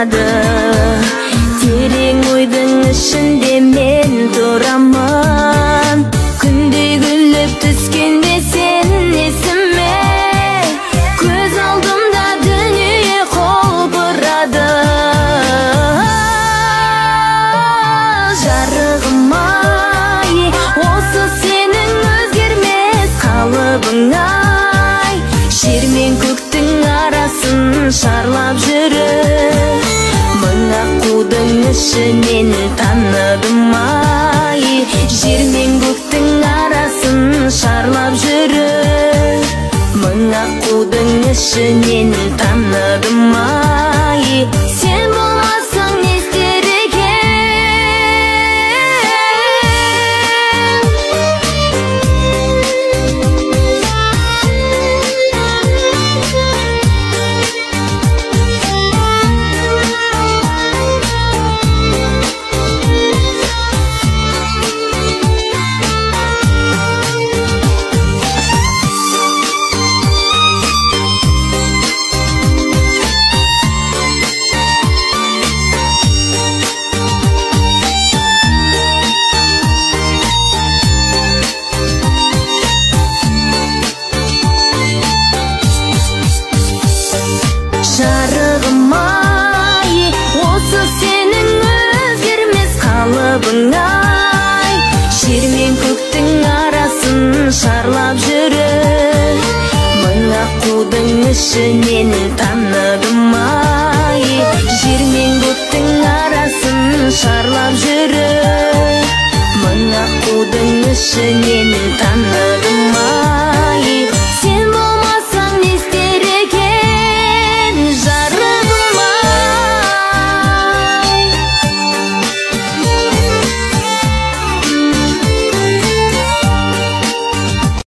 қалдырады. Терең ойдың ішінде мен тұрамын, күндей күліп түскенде сен есіме. Көз алдымда дүние құлпырады. Жарығым-ай, осы сенің өзгермес қалыбың-ай. Жер мен көктің арасын шарлап жүріп, мың аққудың ішінен таныдым-ай. Жер мен көктің арасын шарлап жүріп, мың аққудың ішінен таныдым-ай. Сен болмасаң не істер Жарығым-ай, осы сенің өзгермес қалыбың-ай. Жер мен көктің арасын шарлап жүріп, мың аққудың ішінен таныдым-ай. Жер мен көктің арасын шарлап жүріп, мың аққудың ішінен таныдым-ай.